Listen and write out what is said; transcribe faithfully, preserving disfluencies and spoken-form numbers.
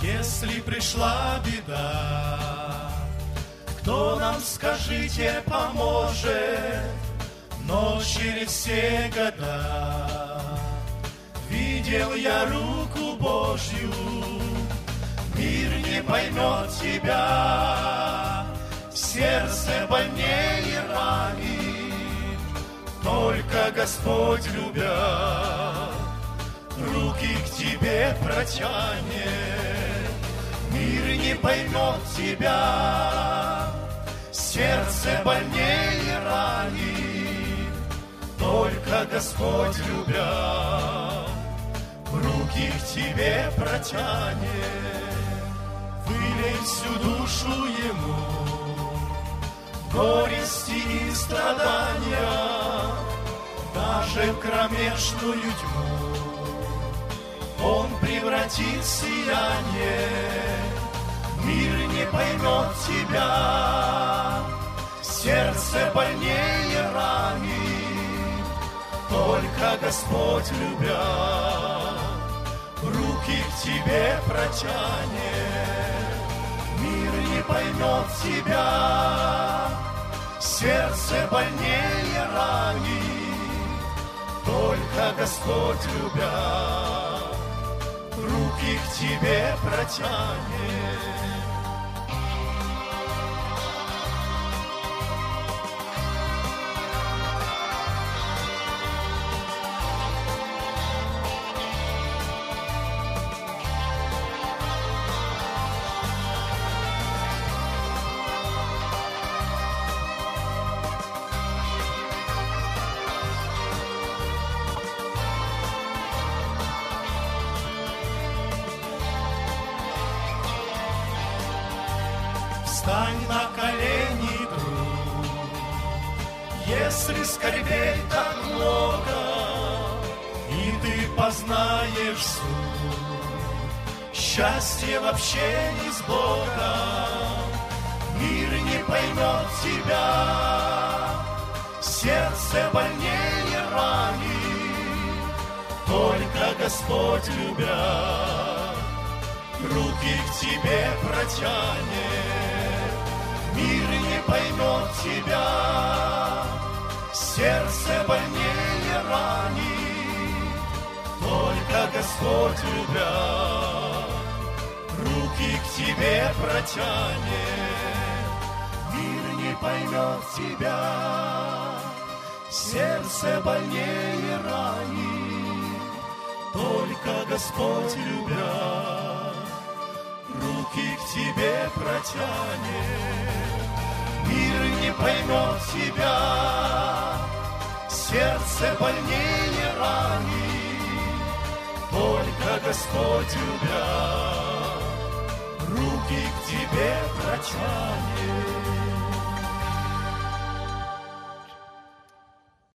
Если пришла беда, кто нам, скажите, поможет? Но через все года видел я руку Божью, мир не поймет тебя, сердце больнее ранит, только Господь, любя, руки к тебе протянет. Мир не поймет тебя, сердце больнее ранит, только Господь, любя, руки к тебе протянет. Вылей всю душу Ему, горести и страдания, даже в кромешную тьму Он превратит в сияние. Мир не поймет тебя, сердце больнее ранит, только Господь, любя, руки к тебе протянет. Мир не поймет тебя, сердце больнее ранит, только Господь, любя, руки к тебе протянет. Встань на колени, друг, если скорбей так много, и ты познаешь суть счастье в общении с Богом. Мир не поймет тебя, сердце больнее ранит, только Господь, любя, руки к тебе протянет. Мир не поймет тебя, сердце больнее ранит, только Господь, любя, руки к тебе протянет. Мир не поймет тебя, сердце больнее ранит, только Господь, любя, руки к тебе протянет. Мир не поймет тебя, сердце больнее ранит, только Господь, любя, руки к тебе протянет.